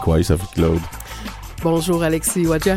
quoi, Sophie-Claude? Bonjour Alexis Wadja.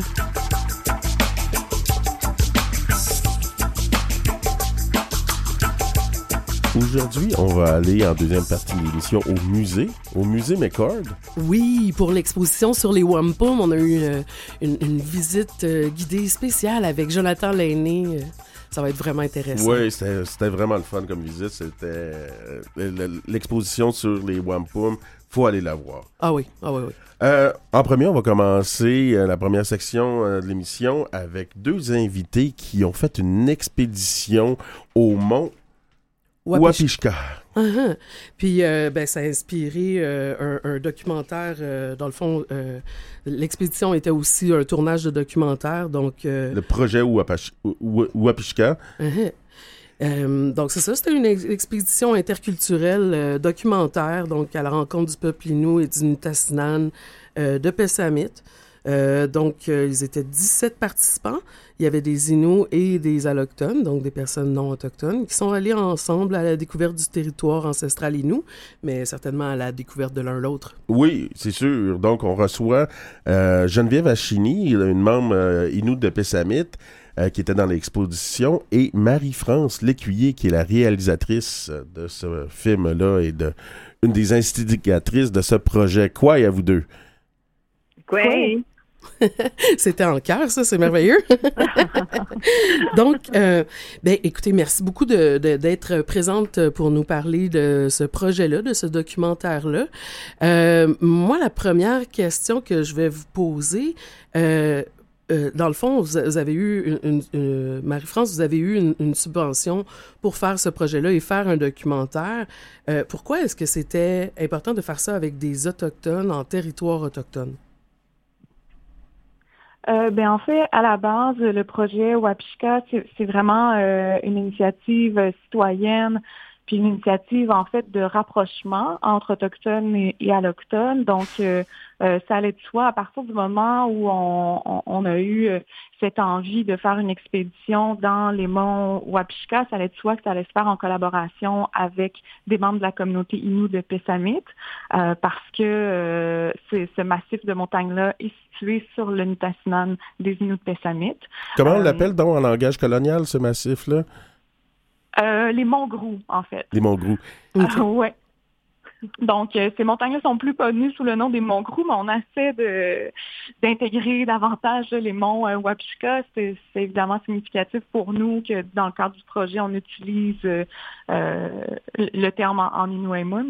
Aujourd'hui, on va aller en deuxième partie de l'émission au musée McCord. Oui, pour l'exposition sur les wampum, on a eu une visite guidée spéciale avec Jonathan Lainé. Ça va être vraiment intéressant. Oui, c'était vraiment le fun comme visite. C'était l'exposition sur les wampum. Faut aller la voir. Ah oui. En premier, on va commencer la première section de l'émission avec deux invités qui ont fait une expédition au mont Wapishka. Uh-huh. Puis, ça a inspiré un documentaire. Dans le fond, l'expédition était aussi un tournage de documentaire. Donc, le projet Wapishka. Uh-huh. Donc, c'est ça. C'était une expédition interculturelle documentaire, donc à la rencontre du peuple Innu et du Nitassinan de Pessamit. Ils étaient 17 participants. Il y avait des Inuits et des Allochtones, donc des personnes non autochtones, qui sont allés ensemble à la découverte du territoire ancestral Innu, mais certainement à la découverte de l'un l'autre. Oui, c'est sûr. Donc, on reçoit Geneviève Achini, une membre Innu de Pessamit, qui était dans l'exposition, et Marie-France Lécuyer, qui est la réalisatrice de ce film-là et une des instigatrices de ce projet. Quoi à vous deux? Quoi? C'était en cœur, ça, c'est merveilleux. Donc, écoutez, merci beaucoup d'être présente pour nous parler de ce projet-là, de ce documentaire-là. Moi, la première question que je vais vous poser, dans le fond, vous avez eu Marie-France, vous avez eu une subvention pour faire ce projet-là et faire un documentaire. Pourquoi est-ce que c'était important de faire ça avec des Autochtones en territoire autochtone? En fait, à la base, le projet Wapishka, c'est vraiment une initiative citoyenne, puis une initiative, en fait, de rapprochement entre autochtones et allochtones. Donc, ça allait de soi à partir du moment où on a eu cette envie de faire une expédition dans les monts Wapishka, ça allait de soi que ça allait se faire en collaboration avec des membres de la communauté Innu de Pessamit, parce que ce massif de montagnes-là est situé sur le Nitassinan des Inuits de Pessamit. Comment on l'appelle donc en langage colonial, ce massif-là? Les monts Grou, en fait. Les monts Grou. Oui. Donc, ces montagnes-là sont plus connues sous le nom des monts Grou, mais on essaie d'intégrer davantage les monts Wapishka. C'est évidemment significatif pour nous que dans le cadre du projet, on utilise le terme en Inuimun.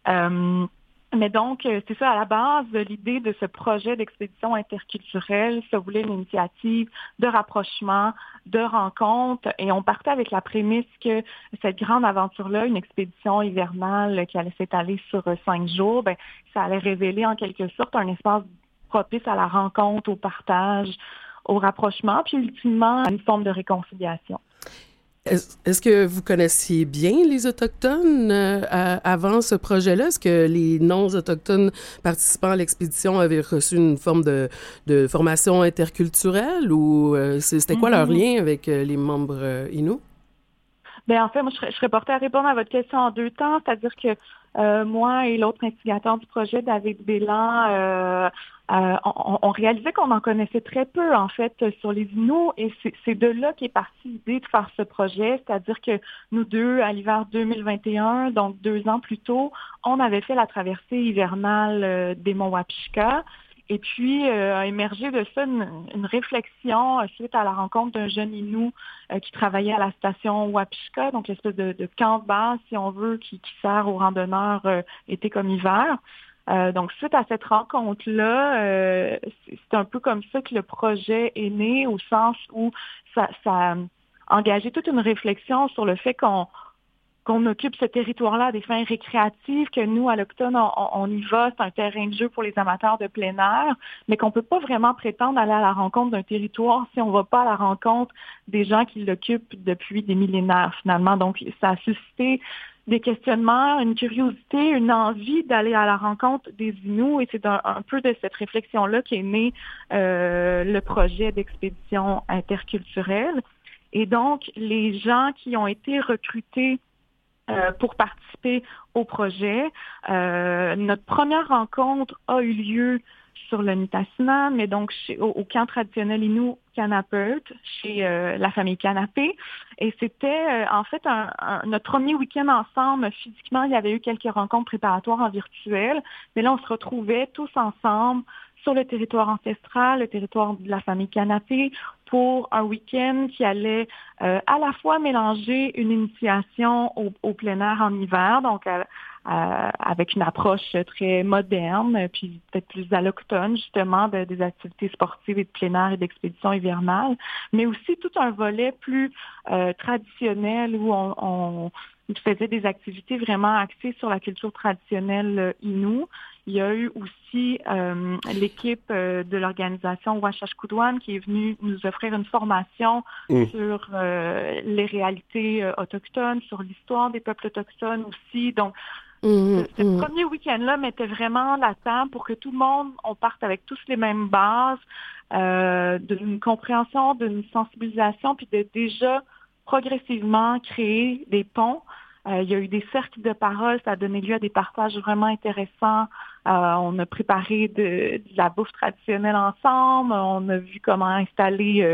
Mais donc, c'est ça, à la base, l'idée de ce projet d'expédition interculturelle, ça voulait une initiative de rapprochement, de rencontre, et on partait avec la prémisse que cette grande aventure-là, une expédition hivernale qui allait s'étaler sur 5 jours, ça allait révéler en quelque sorte un espace propice à la rencontre, au partage, au rapprochement, puis ultimement à une forme de réconciliation. Est-ce que vous connaissiez bien les Autochtones avant ce projet-là? Est-ce que les non-Autochtones participants à l'expédition avaient reçu une forme de formation interculturelle ou c'était quoi leur lien avec les membres Innu? En fait, moi, je serais portée à répondre à votre question en 2 temps, c'est-à-dire que moi et l'autre instigateur du projet, David Bélan, on réalisait qu'on en connaissait très peu, en fait, sur les Inuits, et c'est de là qu'est partie l'idée de faire ce projet, c'est-à-dire que nous deux, à l'hiver 2021, donc 2 ans plus tôt, on avait fait la traversée hivernale des monts Wapishka. Et puis, a émergé de ça une réflexion suite à la rencontre d'un jeune Innu qui travaillait à la station Wapishka, donc l'espèce de camp de base, si on veut, qui sert aux randonneurs été comme hiver. Donc, suite à cette rencontre-là, c'est un peu comme ça que le projet est né, au sens où ça a engagé toute une réflexion sur le fait qu'on occupe ce territoire-là à des fins récréatives, que nous, à l'Autochtone, on y va, c'est un terrain de jeu pour les amateurs de plein air, mais qu'on ne peut pas vraiment prétendre aller à la rencontre d'un territoire si on ne va pas à la rencontre des gens qui l'occupent depuis des millénaires, finalement. Donc, ça a suscité des questionnements, une curiosité, une envie d'aller à la rencontre des Inuits, et c'est un peu de cette réflexion-là qu'est né le projet d'expédition interculturelle. Et donc, les gens qui ont été recrutés pour participer au projet. Notre première rencontre a eu lieu sur le Nitassinan, mais donc au camp traditionnel Innu Kanapeut, chez la famille Canapé. Et c'était en fait notre premier week-end ensemble. Physiquement, il y avait eu quelques rencontres préparatoires en virtuel, mais là, on se retrouvait tous ensemble sur le territoire ancestral, le territoire de la famille Canapé, pour un week-end qui allait à la fois mélanger une initiation au plein air en hiver, donc avec une approche très moderne, puis peut-être plus allochtone, justement, des activités sportives et de plein air et d'expéditions hivernales, mais aussi tout un volet plus traditionnel où on faisait des activités vraiment axées sur la culture traditionnelle Innu. Il y a eu aussi l'équipe de l'organisation Washashkudwan qui est venue nous offrir une formation sur les réalités autochtones, sur l'histoire des peuples autochtones aussi. Donc, ce premier week-end-là mettait vraiment la table pour que tout le monde, on parte avec tous les mêmes bases, d'une compréhension, d'une sensibilisation, puis de déjà progressivement créer des ponts. Il y a eu des cercles de parole, ça a donné lieu à des partages vraiment intéressants. On a préparé de la bouffe traditionnelle ensemble, on a vu comment installer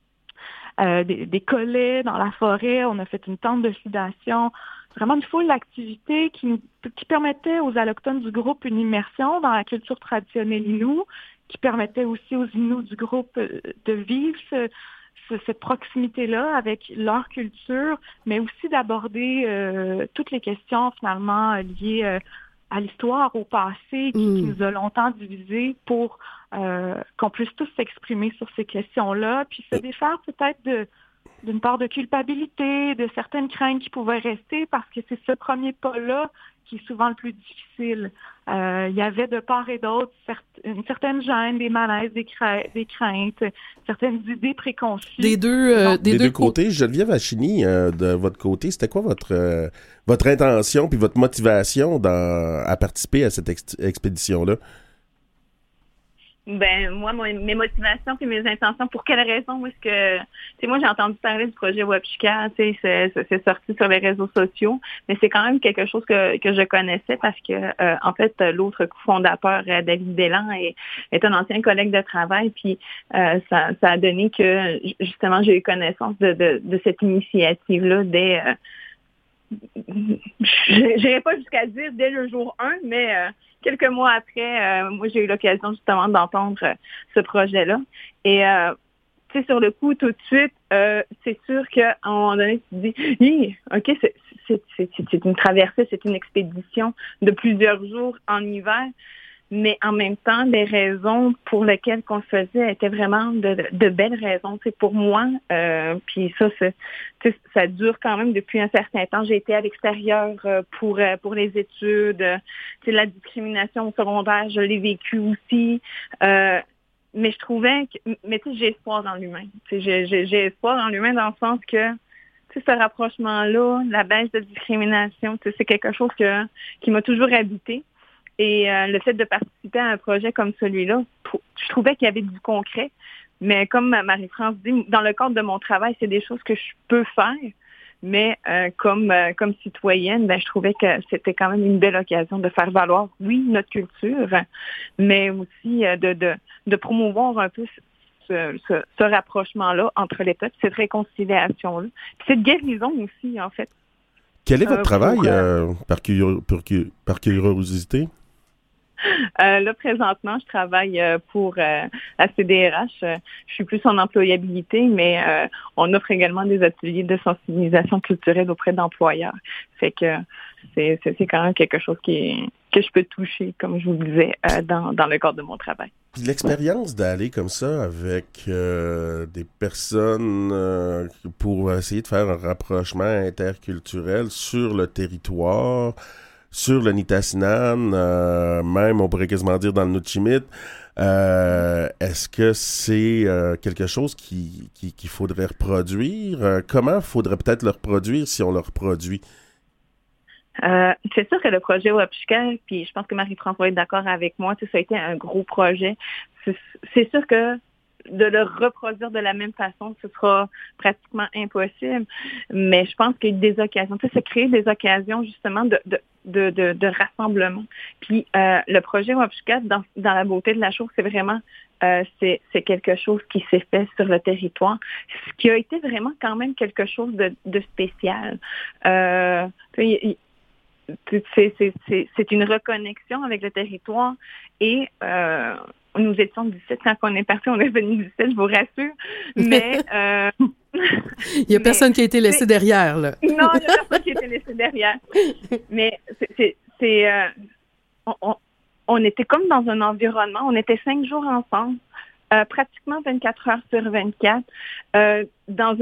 des collets dans la forêt, on a fait une tente de sudation. Vraiment une foule d'activités qui permettaient aux allochtones du groupe une immersion dans la culture traditionnelle Innu, qui permettait aussi aux Inuits du groupe de vivre cette proximité-là avec leur culture, mais aussi d'aborder toutes les questions finalement liées à l'histoire, au passé, qui nous a longtemps divisés pour qu'on puisse tous s'exprimer sur ces questions-là, puis se défaire peut-être d'une part de culpabilité, de certaines craintes qui pouvaient rester, parce que c'est ce premier pas-là qui est souvent le plus difficile. Il y avait de part et d'autre une certaine gêne, des malaises, des craintes, certaines idées préconçues. Des deux côtés. Geneviève Achini, de votre côté, c'était quoi votre intention puis votre motivation à participer à cette expédition-là? Ben moi, mes motivations et mes intentions, pour quelle raison est-ce que... moi, j'ai entendu parler du projet Wapshka, c'est sorti sur les réseaux sociaux, mais c'est quand même quelque chose que je connaissais parce que, en fait, l'autre cofondateur, David Bélan, est un ancien collègue de travail, puis ça a donné que, justement, j'ai eu connaissance de cette initiative-là dès... je n'irai pas jusqu'à dire dès le jour 1, mais quelques mois après, moi, j'ai eu l'occasion justement d'entendre ce projet-là. Et sur le coup, tout de suite, c'est sûr qu'à un moment donné, tu te dis, OK, c'est une traversée, c'est une expédition de plusieurs jours en hiver. Mais en même temps, les raisons pour lesquelles qu'on le faisait étaient vraiment de belles raisons. Pour moi, puis ça dure quand même depuis un certain temps. J'ai été à l'extérieur pour les études. La discrimination au secondaire, je l'ai vécu aussi. Mais je trouvais j'ai espoir dans l'humain. J'ai espoir dans l'humain dans le sens que ce rapprochement-là, la baisse de discrimination, c'est quelque chose qui m'a toujours habité. Et le fait de participer à un projet comme celui-là, je trouvais qu'il y avait du concret. Mais comme Marie-France dit, dans le cadre de mon travail, c'est des choses que je peux faire. Mais comme citoyenne, je trouvais que c'était quand même une belle occasion de faire valoir, oui, notre culture, mais aussi de promouvoir un peu ce rapprochement-là entre les peuples, cette réconciliation-là. Puis cette guérison aussi, en fait. Quel est votre travail, par curiosité? Là, présentement, je travaille pour la CDRH. Je suis plus en employabilité, mais on offre également des ateliers de sensibilisation culturelle auprès d'employeurs. Fait que c'est quand même quelque chose que je peux toucher, comme je vous le disais, dans le cadre de mon travail. Puis l'expérience d'aller comme ça avec des personnes pour essayer de faire un rapprochement interculturel sur le territoire, sur le Nitassinan, même on pourrait quasiment dire dans le Nutchimit, est-ce que c'est quelque chose qu'il faudrait reproduire? Comment faudrait peut-être le reproduire si on le reproduit? C'est sûr que le projet Wapshka, puis je pense que Marie-France va être d'accord avec moi, ça a été un gros projet. C'est sûr que de le reproduire de la même façon, ce sera pratiquement impossible. Mais je pense qu'il y a des occasions, tu sais, se créer des occasions justement de rassemblement. Puis le projet Wapshikat, dans la beauté de la chose, c'est vraiment c'est quelque chose qui s'est fait sur le territoire, ce qui a été vraiment quand même quelque chose de spécial. C'est une reconnexion avec le territoire et nous étions 17 quand on est parti, on est venu 17, je vous rassure, mais il n'y a personne qui a été laissé derrière, là. Non, il n'y a personne qui a été laissé derrière. Mais on était comme dans un environnement, on était 5 jours ensemble, pratiquement 24 heures sur 24, dans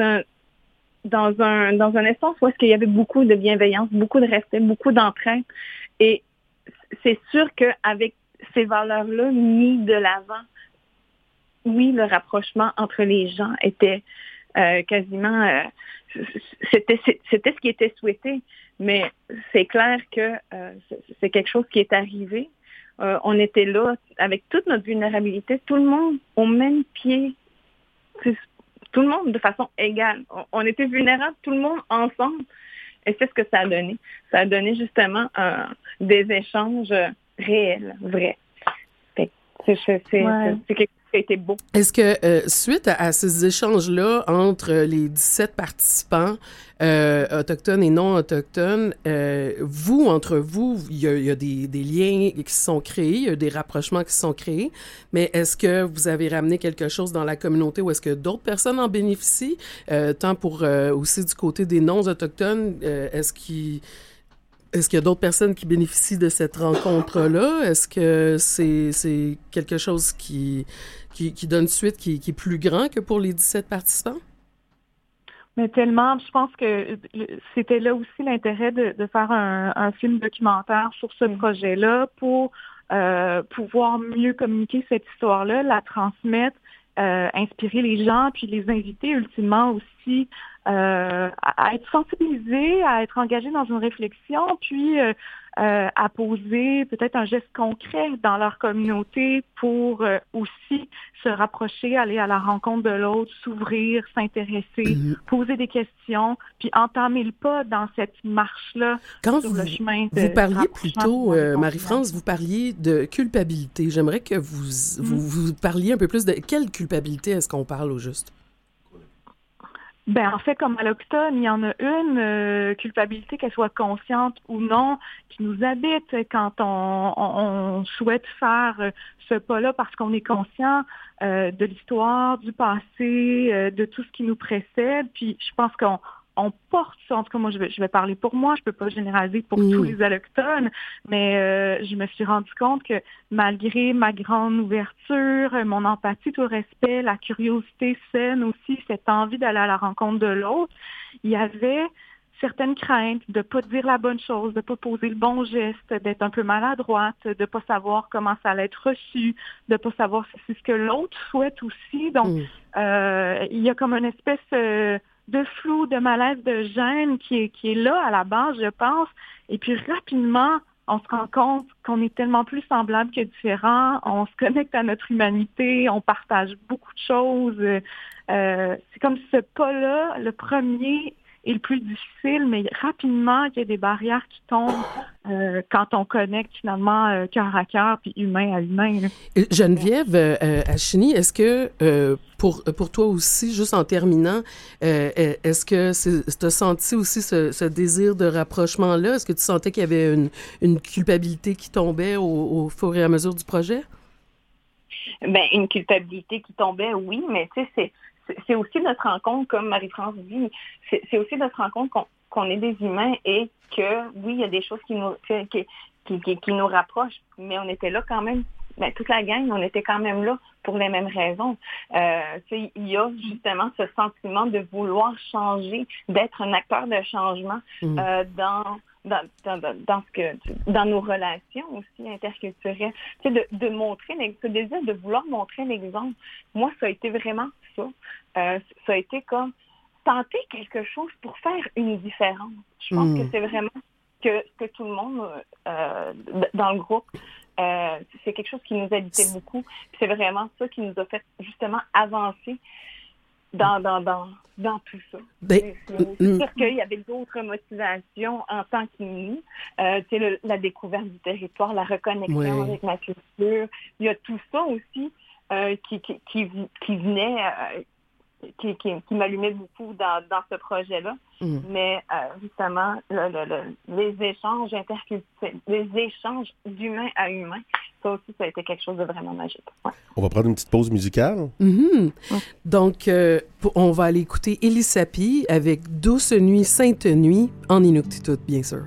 un espace où est-ce qu'il y avait beaucoup de bienveillance, beaucoup de respect, beaucoup d'entraide. Et c'est sûr qu'avec ces valeurs-là mises de l'avant, oui, le rapprochement entre les gens était quasiment... c'était ce qui était souhaité, mais c'est clair que c'est quelque chose qui est arrivé. On était là avec toute notre vulnérabilité, tout le monde au même pied, tout le monde de façon égale. On était vulnérables, tout le monde ensemble. Et c'est ce que ça a donné. Ça a donné justement des échanges réels, vrais. C'est quelque chose qui a été beau. Est-ce que, suite à ces échanges-là entre les 17 participants autochtones et non autochtones, entre vous, il y a des liens qui se sont créés, il y a des rapprochements qui se sont créés, mais est-ce que vous avez ramené quelque chose dans la communauté ou est-ce que d'autres personnes en bénéficient, tant pour aussi du côté des non-autochtones, est-ce qu'il y a d'autres personnes qui bénéficient de cette rencontre-là? Est-ce que c'est quelque chose qui donne suite, qui est plus grand que pour les 17 participants? Mais tellement, je pense que c'était là aussi l'intérêt de faire un film documentaire sur ce projet-là pour pouvoir mieux communiquer cette histoire-là, la transmettre, inspirer les gens, puis les inviter ultimement aussi à être sensibilisés, à être engagés dans une réflexion, puis à poser peut-être un geste concret dans leur communauté pour aussi se rapprocher, aller à la rencontre de l'autre, s'ouvrir, s'intéresser, poser des questions, puis entamer le pas dans cette marche-là sur le chemin de... Vous parliez plutôt, Marie-France, vous parliez de culpabilité. J'aimerais que vous parliez un peu plus de quelle culpabilité est-ce qu'on parle au juste? En fait, comme à l'Autochtone, il y en a une culpabilité, qu'elle soit consciente ou non, qui nous habite quand on souhaite faire ce pas-là parce qu'on est conscient de l'histoire, du passé, de tout ce qui nous précède. Puis je pense qu'on porte ça. En tout cas, moi, je vais parler pour moi. Je peux pas généraliser pour tous les Allochtones, mais je me suis rendu compte que malgré ma grande ouverture, mon empathie, tout respect, la curiosité saine aussi, cette envie d'aller à la rencontre de l'autre, il y avait certaines craintes de pas dire la bonne chose, de pas poser le bon geste, d'être un peu maladroite, de pas savoir comment ça allait être reçu, de pas savoir si c'est ce que l'autre souhaite aussi. Donc, il y a comme une espèce de flou, de malaise, de gêne qui est là à la base, je pense. Et puis rapidement, on se rend compte qu'on est tellement plus semblables que différents. On se connecte à notre humanité, on partage beaucoup de choses. C'est comme ce pas-là, le premier est le plus difficile, mais rapidement, il y a des barrières qui tombent quand on connecte finalement cœur à cœur puis humain à humain. Là. Geneviève Achini, est-ce que pour toi aussi, juste en terminant, est-ce que tu as senti aussi ce désir de rapprochement-là? Est-ce que tu sentais qu'il y avait une culpabilité qui tombait au fur et à mesure du projet? Une culpabilité qui tombait, oui, mais tu sais, c'est aussi notre rencontre, comme Marie-France dit, c'est aussi notre rencontre qu'on est des humains et que, oui, il y a des choses qui nous rapprochent, mais on était là quand même, toute la gang, on était quand même là pour les mêmes raisons. Il y a justement ce sentiment de vouloir changer, d'être un acteur de changement dans nos relations aussi interculturelles, de montrer ce désir de vouloir montrer l'exemple. Moi, ça a été vraiment ça. Ça a été comme tenter quelque chose pour faire une différence. Je pense que c'est vraiment que tout le monde dans le groupe c'est quelque chose qui nous habitait beaucoup. Puis c'est vraiment ça qui nous a fait justement avancer dans tout ça. C'est sûr qu'il y avait d'autres motivations en tant qu'INU. La découverte du territoire, la reconnexion avec ma culture. Il y a tout ça aussi qui venait... qui m'allumait beaucoup dans ce projet-là. Mais justement, les échanges interculturels, les échanges d'humain à humain, ça aussi, ça a été quelque chose de vraiment magique. Ouais. On va prendre une petite pause musicale. Donc, on va aller écouter Elisapi avec Douce nuit, sainte nuit, en Inuktitut, bien sûr.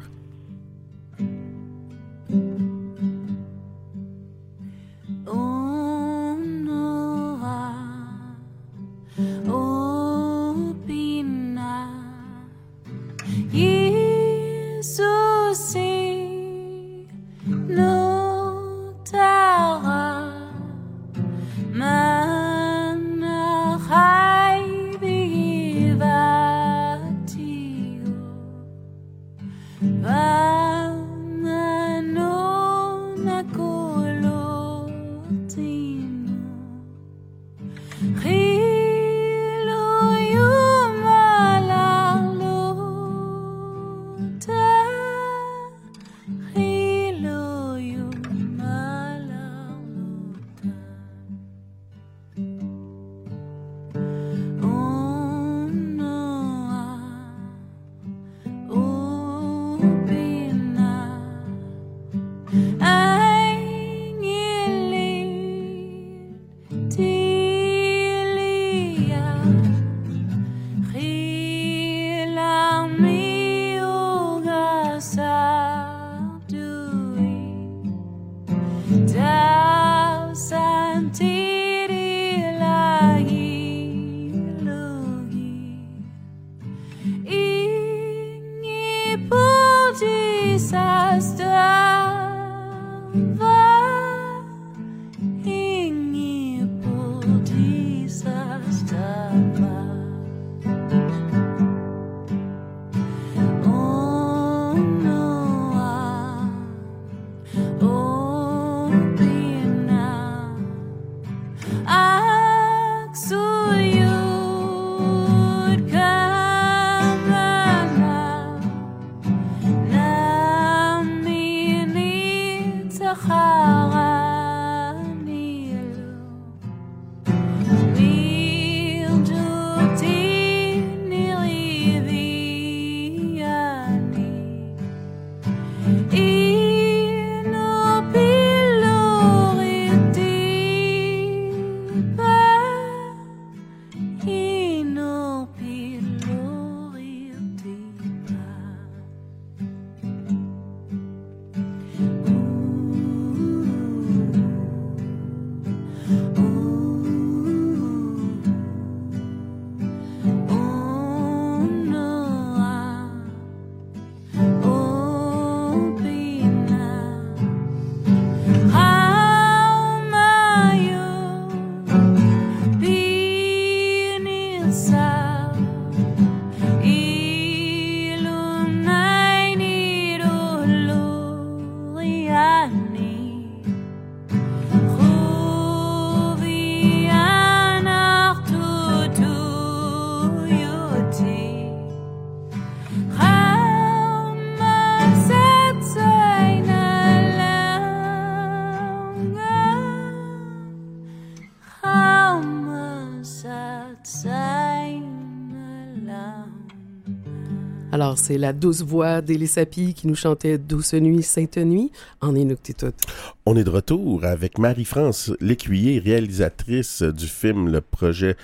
Alors, c'est la douce voix d'Elisapi qui nous chantait Douce nuit, sainte nuit en Inuktitut. On est de retour avec Marie-France Lécuyer, réalisatrice du film Le Projet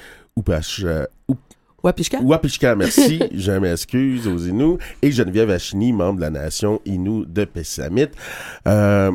Wapishka, merci, je m'excuse aux Inuits, et Geneviève Achini, membre de la nation Innu de Pessamit. Quand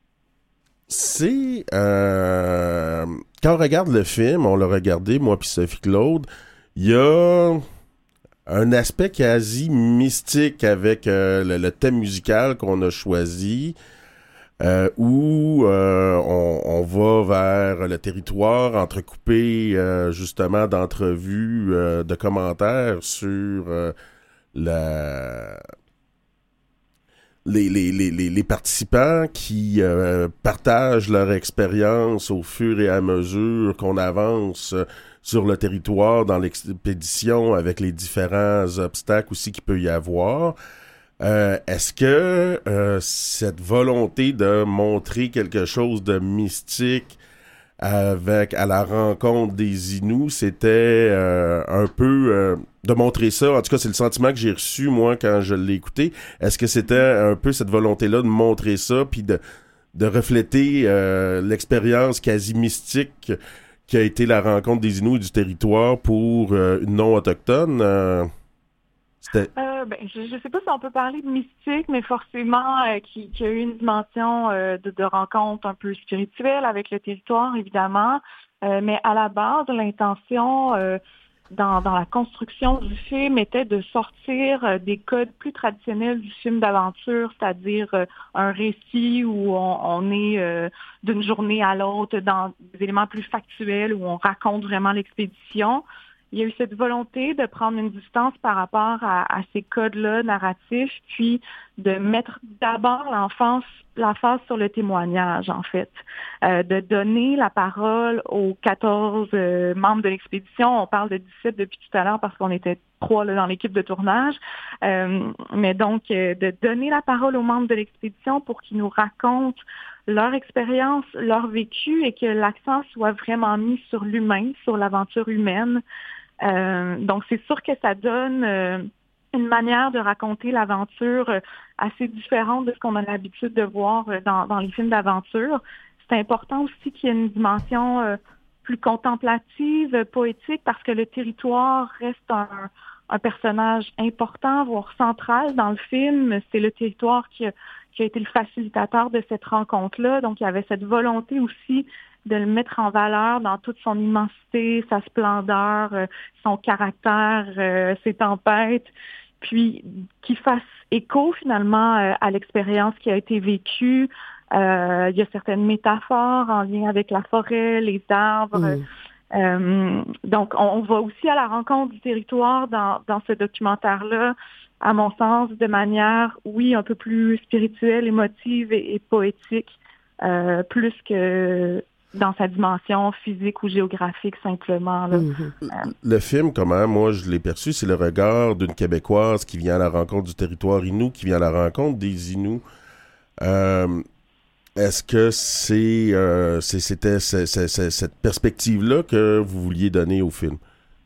on regarde le film, on l'a regardé, moi puis Sophie Claude, il y a un aspect quasi mystique avec le thème musical qu'on a choisi, où on va vers le territoire entrecoupé justement d'entrevues, de commentaires sur les participants qui partagent leur expérience au fur et à mesure qu'on avance sur le territoire dans l'expédition avec les différents obstacles aussi qu'il peut y avoir. Est-ce que cette volonté de montrer quelque chose de mystique à la rencontre des Inuits, c'était un peu de montrer ça. En tout cas, c'est le sentiment que j'ai reçu, moi, quand je l'ai écouté. Est-ce que c'était un peu cette volonté-là de montrer ça, puis de refléter l'expérience quasi mystique qui a été la rencontre des Inuits du territoire pour une non-autochtone? C'était... Je sais pas si on peut parler de mystique, mais forcément qui a eu une dimension de rencontre un peu spirituelle avec le territoire, évidemment. Mais à la base, l'intention dans la construction du film était de sortir des codes plus traditionnels du film d'aventure, c'est-à-dire un récit où on est d'une journée à l'autre dans des éléments plus factuels, où on raconte vraiment l'expédition. Il y a eu cette volonté de prendre une distance par rapport à ces codes-là narratifs, puis de mettre d'abord l'emphase sur le témoignage, en fait, de donner la parole aux 14 membres de l'expédition. On parle de 17 depuis tout à l'heure parce qu'on était 3 là, dans l'équipe de tournage, mais donc de donner la parole aux membres de l'expédition pour qu'ils nous racontent leur expérience, leur vécu, et que l'accent soit vraiment mis sur l'humain, sur l'aventure humaine. Donc, c'est sûr que ça donne une manière de raconter l'aventure assez différente de ce qu'on a l'habitude de voir dans les films d'aventure. C'est important aussi qu'il y ait une dimension plus contemplative, poétique, parce que le territoire reste un personnage important, voire central dans le film. C'est le territoire qui a été le facilitateur de cette rencontre-là. Donc, il y avait cette volonté aussi de le mettre en valeur dans toute son immensité, sa splendeur, son caractère, ses tempêtes, puis qu'il fasse écho finalement à l'expérience qui a été vécue. Il y a certaines métaphores en lien avec la forêt, les arbres. Donc, on va aussi à la rencontre du territoire dans ce documentaire-là, à mon sens, de manière, oui, un peu plus spirituelle, émotive et poétique, plus que dans sa dimension physique ou géographique simplement. Là. Le film, comment moi je l'ai perçu, c'est le regard d'une Québécoise qui vient à la rencontre du territoire Innu, qui vient à la rencontre des Inuits. Est-ce que c'était cette perspective-là que vous vouliez donner au film?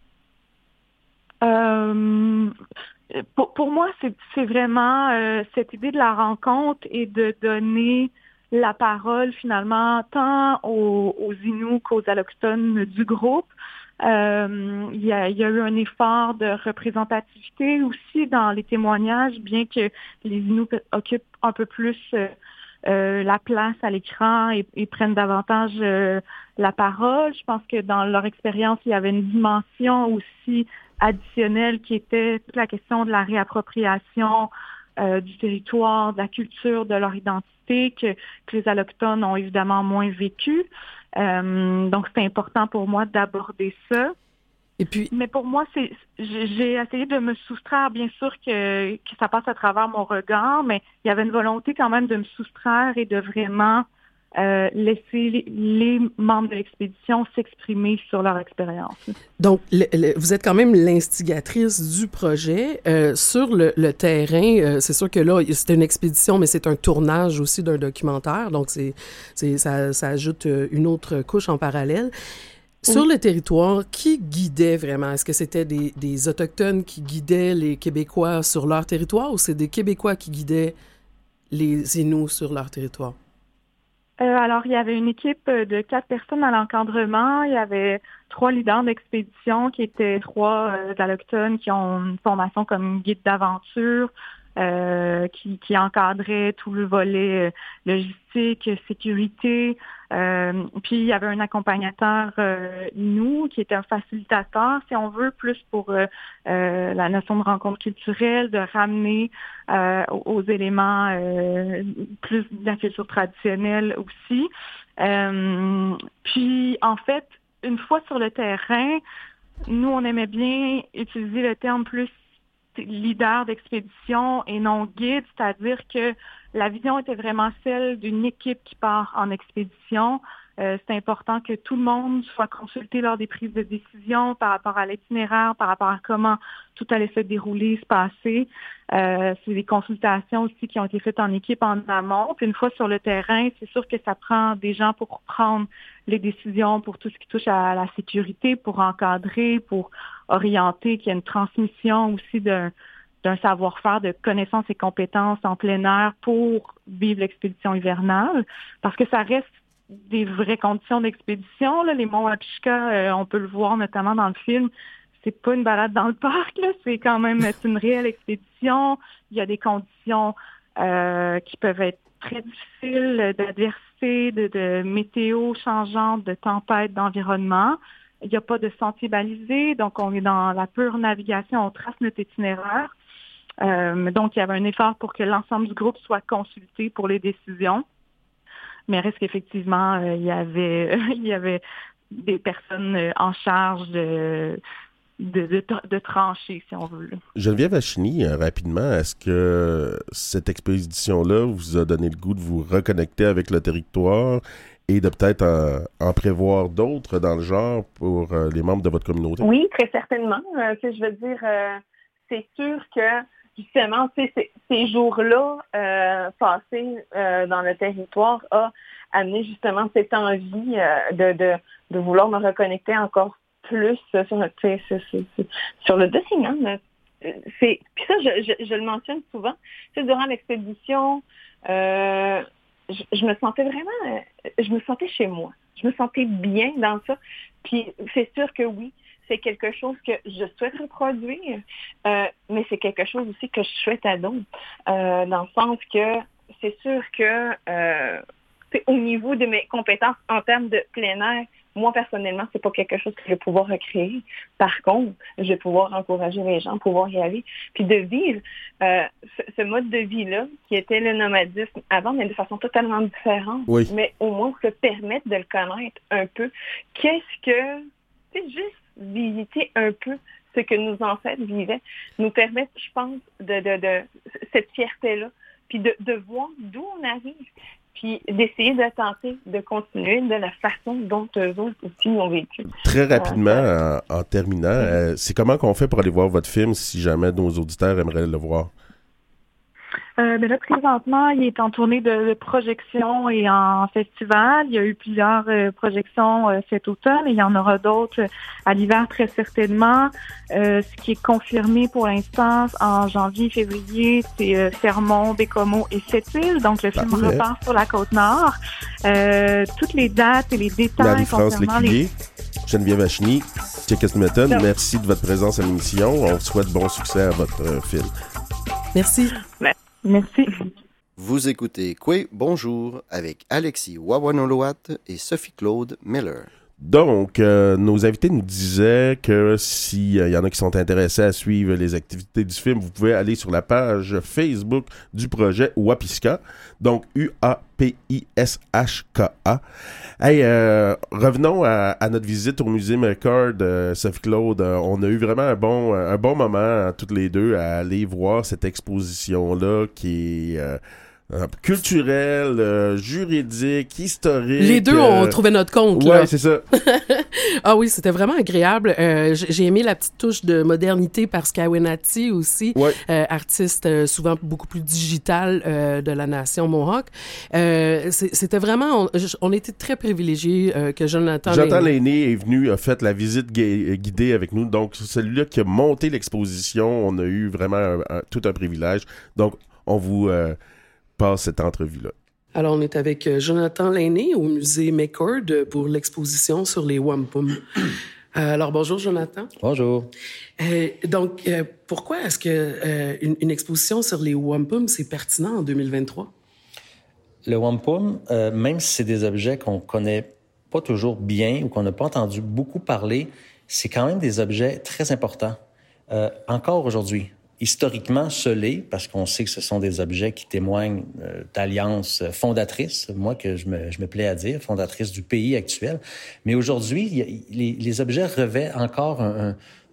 Pour moi, c'est vraiment cette idée de la rencontre et de donner la parole finalement tant aux Inuits qu'aux Allochtones du groupe. Il y a eu un effort de représentativité aussi dans les témoignages, bien que les Inuits occupent un peu plus la place à l'écran et prennent davantage la parole. Je pense que dans leur expérience, il y avait une dimension aussi additionnelle qui était toute la question de la réappropriation du territoire, de la culture, de leur identité que les Allochtones ont évidemment moins vécu. Donc, c'est important pour moi d'aborder ça. Et puis, mais pour moi, j'ai essayé de me soustraire, bien sûr que ça passe à travers mon regard, mais il y avait une volonté quand même de me soustraire et de vraiment laisser les membres de l'expédition s'exprimer sur leur expérience. Donc, vous êtes quand même l'instigatrice du projet. Sur le terrain, c'est sûr que là, c'est une expédition, mais c'est un tournage aussi d'un documentaire, donc ça ajoute une autre couche en parallèle. Sur le territoire, qui guidait vraiment? Est-ce que c'était des Autochtones qui guidaient les Québécois sur leur territoire ou c'est des Québécois qui guidaient les Inuits sur leur territoire? Alors, il y avait une équipe de 4 personnes à l'encadrement. Il y avait 3 leaders d'expédition qui étaient 3 Allochtones qui ont une formation comme guide d'aventure, qui encadrait tout le volet logistique, sécurité. Puis il y avait un accompagnateur Innu qui était un facilitateur, si on veut, plus pour la notion de rencontre culturelle, de ramener aux éléments plus de la culture traditionnelle aussi. Puis en fait, une fois sur le terrain, nous on aimait bien utiliser le terme plus leader d'expédition et non guide, c'est-à-dire que la vision était vraiment celle d'une équipe qui part en expédition. C'est important que tout le monde soit consulté lors des prises de décision par rapport à l'itinéraire, par rapport à comment tout allait se dérouler, se passer. C'est des consultations aussi qui ont été faites en équipe en amont. Puis une fois sur le terrain, c'est sûr que ça prend des gens pour prendre les décisions pour tout ce qui touche à la sécurité, pour encadrer, pour orienter, qu'il y ait une transmission aussi d'un savoir-faire, de connaissances et compétences en plein air pour vivre l'expédition hivernale, parce que ça reste des vraies conditions d'expédition. Là. Les monts Wapishka, on peut le voir notamment dans le film, c'est pas une balade dans le parc, là. C'est quand même une réelle expédition. Il y a des conditions qui peuvent être très difficiles, d'adversité, de météo changeante, de tempête, d'environnement. Il n'y a pas de sentier balisé, donc on est dans la pure navigation, on trace notre itinéraire. Donc, il y avait un effort pour que l'ensemble du groupe soit consulté pour les décisions. Mais reste qu'effectivement, il y avait des personnes en charge de trancher, si on veut. Geneviève Achini, rapidement, est-ce que cette expédition-là vous a donné le goût de vous reconnecter avec le territoire et de peut-être en prévoir d'autres dans le genre pour les membres de votre communauté? Oui, très certainement. Je veux dire, c'est sûr que justement, ces jours-là passés dans le territoire a amené justement cette envie de vouloir me reconnecter encore plus sur le document. Puis ça, je le mentionne souvent. Durant l'expédition, je me sentais vraiment, je me sentais chez moi. Je me sentais bien dans ça. Puis c'est sûr que oui, c'est quelque chose que je souhaite reproduire, mais c'est quelque chose aussi que je souhaite à d'autres, dans le sens que c'est sûr que au niveau de mes compétences en termes de plein air, moi, personnellement, c'est pas quelque chose que je vais pouvoir recréer. Par contre, je vais pouvoir encourager les gens, pouvoir y aller, puis de vivre ce mode de vie-là, qui était le nomadisme avant, mais de façon totalement différente, oui. Mais au moins se permettre de le connaître un peu. Qu'est-ce que... C'est juste visiter un peu ce que nos ancêtres vivaient, nous permettre, je pense, de cette fierté-là, puis de voir d'où on arrive, puis d'essayer de tenter de continuer de la façon dont eux autres aussi ont vécu. Très rapidement, en terminant, c'est comment qu'on fait pour aller voir votre film si jamais nos auditeurs aimeraient le voir? Là, présentement, il est en tournée de projection et en festival. Il y a eu plusieurs projections cet automne et il y en aura d'autres à l'hiver très certainement. Ce qui est confirmé pour l'instant en janvier, février, c'est Fermont, Bécomo et Sept-Îles. Donc, le film repart sur la Côte-Nord. Toutes les dates et les détails Marie-France Lécuyer, Geneviève Achini, Tchekesmeton, merci de votre présence à l'émission. On souhaite bon succès à votre film. Merci. Merci. Vous écoutez Kwe Bonjour avec Alexis Wawanoloat et Sophie-Claude Miller. Donc, nos invités nous disaient que s'il y en a qui sont intéressés à suivre les activités du film, vous pouvez aller sur la page Facebook du projet Wapishka, donc UAPISHKA. Hey, revenons à notre visite au musée McCord, Sophie-Claude. On a eu vraiment un bon moment, toutes les deux, à aller voir cette exposition-là qui est... culturel, juridique, historique. Les deux ont trouvé notre compte. Ouais, là. c'est ça. Ah oui, c'était vraiment agréable. J'ai aimé la petite touche de modernité par Skywenati aussi, artiste souvent beaucoup plus digital de la nation Mohawk. C'était vraiment... On était très privilégiés que Jonathan Lainé est venu, a fait la visite guidée avec nous. Donc, c'est celui-là qui a monté l'exposition. On a eu vraiment tout un privilège. Donc, on vous... passe cette entrevue-là. Alors, on est avec Jonathan Lainé au musée McCord pour l'exposition sur les wampum. Alors, bonjour Jonathan. Bonjour. Donc, pourquoi est-ce que une exposition sur les wampum, c'est pertinent en 2023? Le wampum, même si c'est des objets qu'on connaît pas toujours bien ou qu'on n'a pas entendu beaucoup parler, c'est quand même des objets très importants. Encore aujourd'hui. Historiquement scellés, parce qu'on sait que ce sont des objets qui témoignent d'alliances fondatrices, moi que je me plais à dire, fondatrices du pays actuel. Mais aujourd'hui, les objets revêtent encore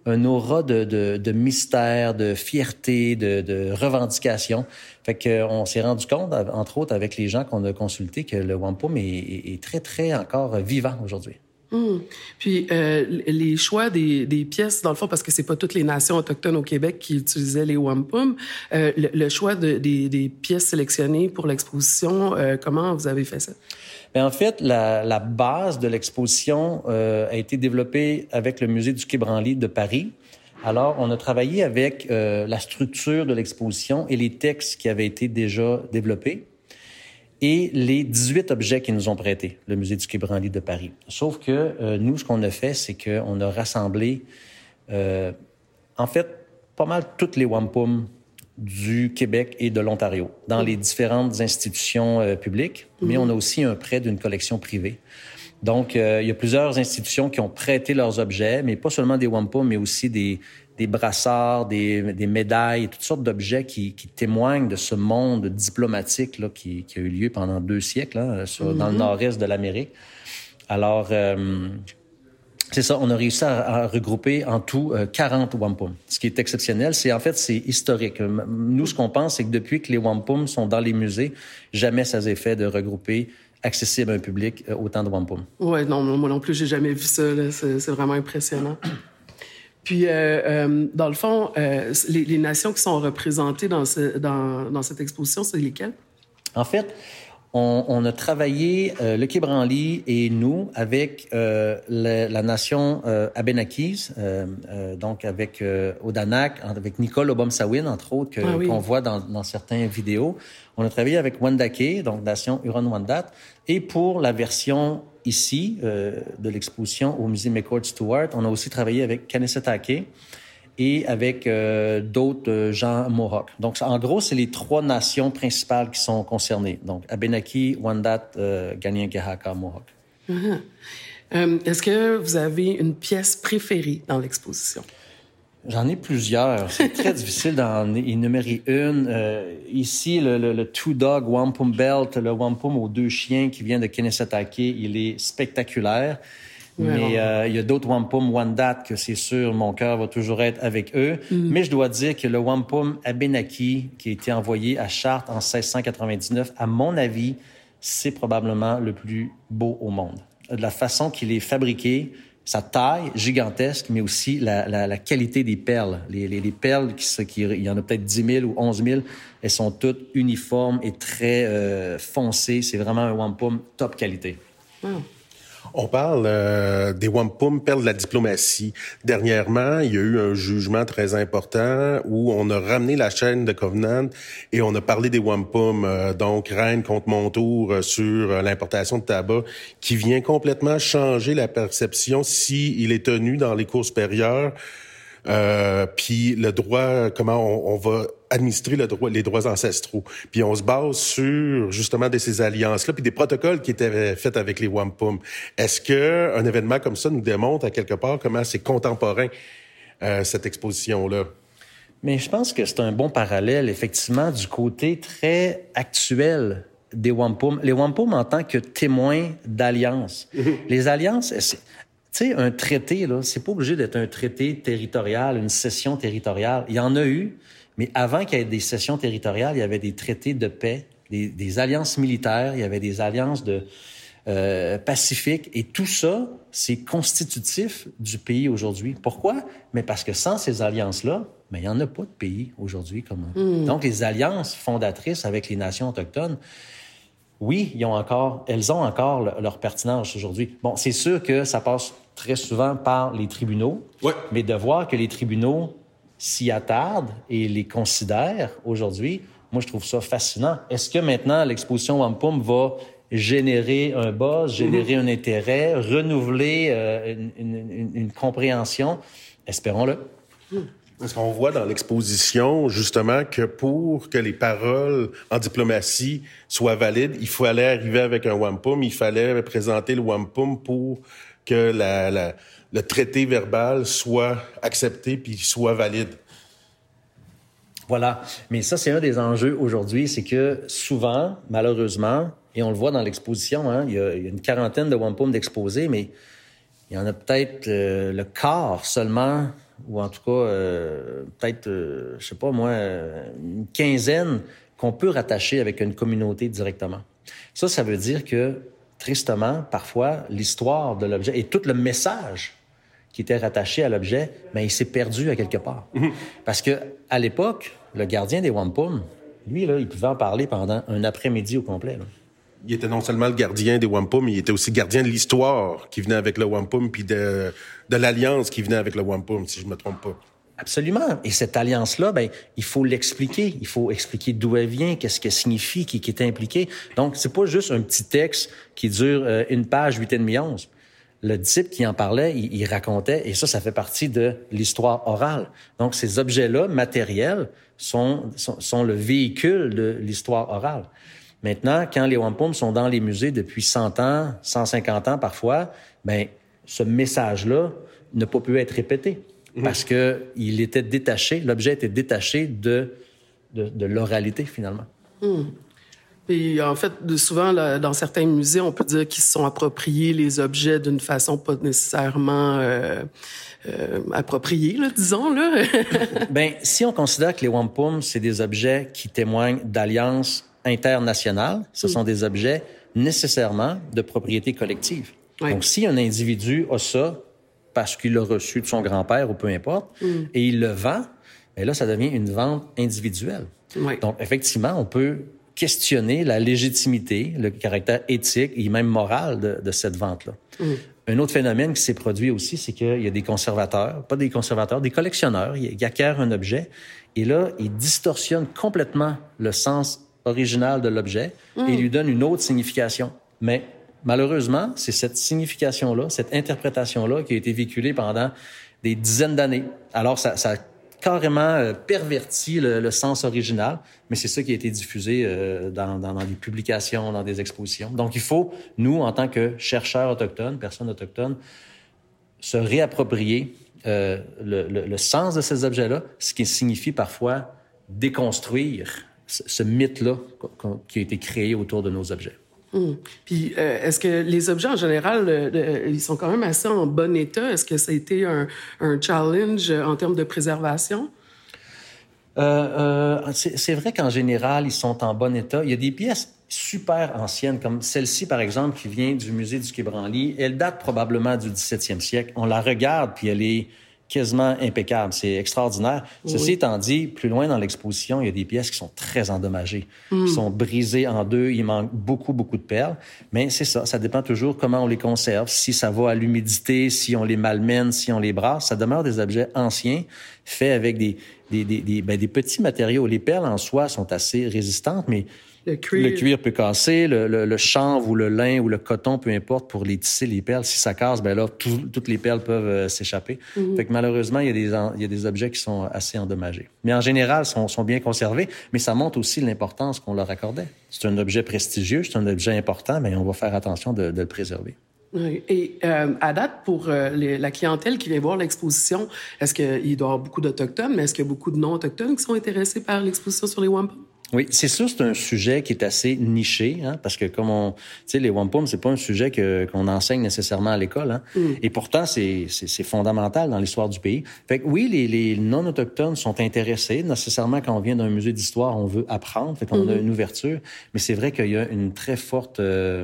un aura de mystère, de fierté, de revendication. Fait qu'on s'est rendu compte, entre autres avec les gens qu'on a consultés, que le wampum est très, très encore vivant aujourd'hui. Puis les choix des pièces, dans le fond, parce que c'est pas toutes les nations autochtones au Québec qui utilisaient les wampum, le choix des pièces sélectionnées pour l'exposition, comment vous avez fait ça? Bien, en fait, la base de l'exposition a été développée avec le Musée du Quai Branly de Paris. Alors, on a travaillé avec la structure de l'exposition et les textes qui avaient été déjà développés et les 18 objets qu'ils nous ont prêtés, le Musée du Quai Branly de Paris. Sauf que nous, ce qu'on a fait, c'est qu'on a rassemblé, en fait, pas mal toutes les wampum du Québec et de l'Ontario dans les différentes institutions publiques, mais on a aussi un prêt d'une collection privée. Donc, il y a plusieurs institutions qui ont prêté leurs objets, mais pas seulement des wampum, mais aussi des brassards, des médailles, toutes sortes d'objets qui témoignent de ce monde diplomatique là, qui a eu lieu pendant 2 siècles là, dans le nord-est de l'Amérique. Alors, c'est ça, on a réussi à regrouper en tout 40 wampum. Ce qui est exceptionnel, c'est historique. Nous, ce qu'on pense, c'est que depuis que les wampum sont dans les musées, jamais ça s'est fait de regrouper accessible à un public autant de wampum. Oui, non, moi non plus, j'ai jamais vu ça. Là. C'est vraiment impressionnant. Puis, dans le fond, les nations qui sont représentées dans cette exposition, c'est lesquelles? En fait, on a travaillé, le Quai Branly et nous, avec la nation Abénaquise, donc avec Odanak, avec Nicole Obomsawin, entre autres, qu'on voit dans certaines vidéos. On a travaillé avec Wendake, donc nation Huron-Wendat, et pour la version ici de l'exposition au musée McCord-Stewart, on a aussi travaillé avec Kanesatake et avec d'autres gens Mohawks. Donc, en gros, c'est les 3 nations principales qui sont concernées. Donc, Abénaquis, Wendat, Kanien'kehá:ka, Mohawk. Est-ce que vous avez une pièce préférée dans l'exposition? J'en ai plusieurs. C'est très difficile d'en énumérer une. Ici, le Two Dog Wampum Belt, le wampum aux 2 chiens qui vient de Kanesatake, il est spectaculaire. Mais il y a d'autres wampum Wendat que c'est sûr, mon cœur va toujours être avec eux. Mais je dois dire que le wampum Abénaquis, qui a été envoyé à Chartres en 1699, à mon avis, c'est probablement le plus beau au monde. De la façon qu'il est fabriqué, sa taille gigantesque, mais aussi la qualité des perles. Les perles, il y en a peut-être 10 000 ou 11 000, elles sont toutes uniformes et très foncées. C'est vraiment un wampum top qualité. On parle des wampum, perles de la diplomatie. Dernièrement, il y a eu un jugement très important où on a ramené la chaîne de Covenant et on a parlé des wampum, donc Reine contre Montour sur l'importation de tabac, qui vient complètement changer la perception s'il est tenu dans les cours supérieurs. Puis le droit, comment on va administrer les droits ancestraux. Puis on se base sur justement de ces alliances-là, puis des protocoles qui étaient faits avec les wampum. Est-ce que un événement comme ça nous démontre à quelque part comment c'est contemporain cette exposition-là? Mais je pense que c'est un bon parallèle, effectivement, du côté très actuel des wampum. Les wampum en tant que témoins d'alliances. Les alliances, tu sais, un traité, là, c'est pas obligé d'être un traité territorial, une cession territoriale. Il y en a eu, mais avant qu'il y ait des cessions territoriales, il y avait des traités de paix, des alliances militaires, il y avait des alliances pacifiques, et tout ça, c'est constitutif du pays aujourd'hui. Pourquoi? Mais parce que sans ces alliances-là, il n'y en a pas de pays aujourd'hui comme Donc, les alliances fondatrices avec les nations autochtones, oui, elles ont encore leur pertinence aujourd'hui. Bon, c'est sûr que ça passe très souvent par les tribunaux, mais de voir que les tribunaux s'y attardent et les considèrent aujourd'hui, moi, je trouve ça fascinant. Est-ce que maintenant, l'exposition wampum va générer un buzz, générer un intérêt, renouveler une compréhension? Espérons-le. Parce qu'on voit dans l'exposition, justement, que pour que les paroles en diplomatie soient valides, il fallait arriver avec un wampum, il fallait présenter le wampum pour que le traité verbal soit accepté puis soit valide. Voilà. Mais ça, c'est un des enjeux aujourd'hui, c'est que souvent, malheureusement, et on le voit dans l'exposition, il y a une quarantaine de wampum d'exposés, mais il y en a peut-être le quart seulement ou en tout cas, peut-être, je sais pas moi, une quinzaine qu'on peut rattacher avec une communauté directement. Ça veut dire que, tristement, parfois, l'histoire de l'objet et tout le message qui était rattaché à l'objet, ben, il s'est perdu à quelque part. Parce que à l'époque, le gardien des wampum, lui, là, il pouvait en parler pendant un après-midi au complet, là. Il était non seulement le gardien des wampum, mais il était aussi gardien de l'histoire qui venait avec le wampum, puis de l'alliance qui venait avec le wampum, si je me trompe pas. Absolument. Et cette alliance-là, ben, il faut l'expliquer. Il faut expliquer d'où elle vient, qu'est-ce qu'elle signifie, qui est impliqué. Donc, c'est pas juste un petit texte qui dure une page, 8,5, 11. Le disciple qui en parlait, il racontait, et ça fait partie de l'histoire orale. Donc, ces objets-là, matériels, sont le véhicule de l'histoire orale. Maintenant, quand les wampum sont dans les musées depuis 100 ans, 150 ans parfois, ben, ce message-là n'a pas pu être répété. Parce que il était détaché, l'objet était détaché de l'oralité, finalement. Puis, en fait, souvent, là, dans certains musées, on peut dire qu'ils se sont appropriés les objets d'une façon pas nécessairement appropriée, là, disons, là. Ben, si on considère que les wampum, c'est des objets qui témoignent d'alliances internationales, ce sont des objets nécessairement de propriété collective. Oui. Donc, si un individu a ça, parce qu'il l'a reçu de son grand-père ou peu importe, et il le vend, bien là, ça devient une vente individuelle. Oui. Donc, effectivement, on peut questionner la légitimité, le caractère éthique et même moral de cette vente-là. Un autre phénomène qui s'est produit aussi, c'est qu'il y a des conservateurs, pas des conservateurs, des collectionneurs, ils acquièrent un objet, et là, ils distorsionnent complètement le sens original de l'objet et lui donnent une autre signification. Mais malheureusement, c'est cette signification-là, cette interprétation-là qui a été véhiculée pendant des dizaines d'années. Alors, ça a carrément perverti le sens original, mais c'est ça qui a été diffusé dans des publications, dans des expositions. Donc, il faut, nous, en tant que chercheurs autochtones, personnes autochtones, se réapproprier le sens de ces objets-là, ce qui signifie parfois déconstruire ce mythe-là qui a été créé autour de nos objets. Puis, est-ce que les objets, en général, ils sont quand même assez en bon état? Est-ce que ça a été un challenge en termes de préservation? C'est vrai qu'en général, ils sont en bon état. Il y a des pièces super anciennes, comme celle-ci, par exemple, qui vient du musée du Quai Branly. Elle date probablement du 17e siècle. On la regarde, puis elle est quasiment impeccable. C'est extraordinaire. Oui. Ceci étant dit, plus loin dans l'exposition, il y a des pièces qui sont très endommagées, qui sont brisées en deux. Il manque beaucoup de perles. Mais c'est ça. Ça dépend toujours comment on les conserve. Si ça va à l'humidité, si on les malmène, si on les brasse, ça demeure des objets anciens faits avec des petits matériaux. Les perles en soi sont assez résistantes, mais le cuir peut casser, le chanvre ou le lin ou le coton, peu importe, pour les tisser, les perles. Si ça casse, ben là, toutes les perles peuvent s'échapper. Fait que malheureusement, il y a des objets qui sont assez endommagés. Mais en général, sont bien conservés, mais ça montre aussi l'importance qu'on leur accordait. C'est un objet prestigieux, c'est un objet important, mais on va faire attention de le préserver. Oui. Et à date, pour la clientèle qui vient voir l'exposition, est-ce qu'il doit y avoir beaucoup d'Autochtones, mais est-ce qu'il y a beaucoup de non-Autochtones qui sont intéressés par l'exposition sur les wampum? Oui, c'est sûr, c'est un sujet qui est assez niché, hein, parce que comme tu sais, les wampum, c'est pas un sujet qu'on enseigne nécessairement à l'école, hein. Et pourtant, c'est fondamental dans l'histoire du pays. Fait que oui, les non-autochtones sont intéressés. Nécessairement, quand on vient d'un musée d'histoire, on veut apprendre, fait qu'on a une ouverture. Mais c'est vrai qu'il y a une très forte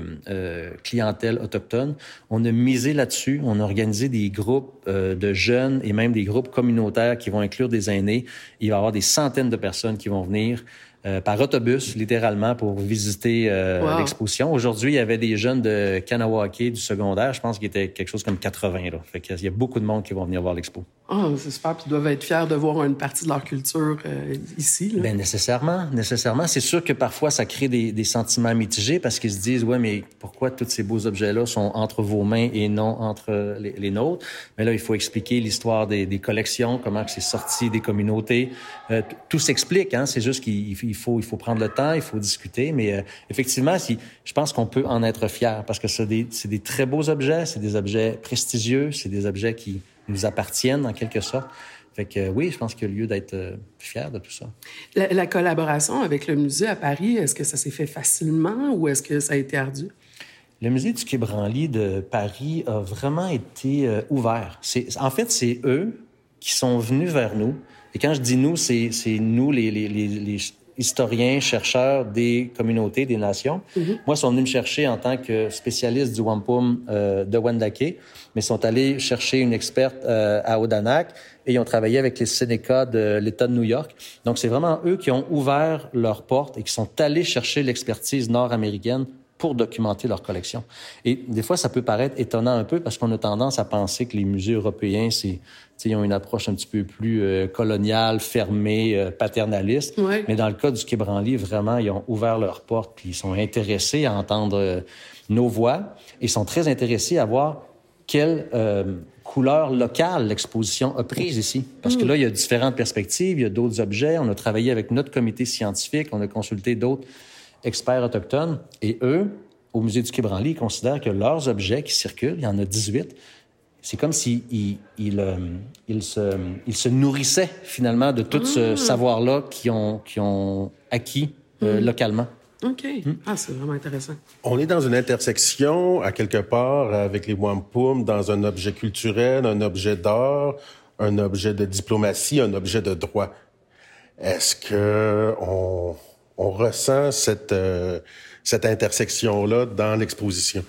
clientèle autochtone. On a misé là-dessus. On a organisé des groupes de jeunes et même des groupes communautaires qui vont inclure des aînés. Il va y avoir des centaines de personnes qui vont venir par autobus, littéralement, pour visiter l'exposition. Aujourd'hui, il y avait des jeunes de Kanawake du secondaire. Je pense qu'il était quelque chose comme 80. Là. Fait qu'il y a beaucoup de monde qui vont venir voir l'expo. Ah, c'est super. Puis ils doivent être fiers de voir une partie de leur culture ici. Là. Bien, nécessairement. C'est sûr que parfois, ça crée des sentiments mitigés parce qu'ils se disent, ouais, mais pourquoi tous ces beaux objets-là sont entre vos mains et non entre les nôtres? Mais là, il faut expliquer l'histoire des collections, comment c'est sorti des communautés. Tout s'explique, hein. C'est juste qu'il faut prendre le temps, il faut discuter. Mais effectivement, je pense qu'on peut en être fier parce que c'est des très beaux objets, c'est des objets prestigieux, c'est des objets qui nous appartiennent en quelque sorte. Fait que oui, je pense qu'il y a lieu d'être fier de tout ça. La collaboration avec le musée à Paris, est-ce que ça s'est fait facilement ou est-ce que ça a été ardu? Le musée du Quai Branly de Paris a vraiment été ouvert. En fait, c'est eux qui sont venus vers nous. Et quand je dis nous, c'est nous, les historiens, chercheurs des communautés, des nations. Moi, ils sont venus me chercher en tant que spécialiste du wampum de Wendake, mais ils sont allés chercher une experte à Odanak et ils ont travaillé avec les Sénéca de l'État de New York. Donc, c'est vraiment eux qui ont ouvert leurs portes et qui sont allés chercher l'expertise nord-américaine pour documenter leur collection. Et des fois, ça peut paraître étonnant un peu parce qu'on a tendance à penser que les musées européens, ils ont une approche un petit peu plus coloniale, fermée, paternaliste. Ouais. Mais dans le cas du Quai Branly, vraiment, ils ont ouvert leurs portes puis ils sont intéressés à entendre nos voix et sont très intéressés à voir quelle couleur locale l'exposition a prise ici. Parce que là, il y a différentes perspectives, il y a d'autres objets. On a travaillé avec notre comité scientifique, on a consulté d'autres experts autochtones. Et eux, au Musée du Quai Branly, ils considèrent que leurs objets qui circulent, il y en a 18, c'est comme s'ils se nourrissaient finalement de tout ce savoir-là qu'ils ont acquis localement. OK. Ah, c'est vraiment intéressant. On est dans une intersection, à quelque part, avec les wampum, dans un objet culturel, un objet d'art, un objet de diplomatie, un objet de droit. Est-ce que on ressent cette intersection-là dans l'exposition?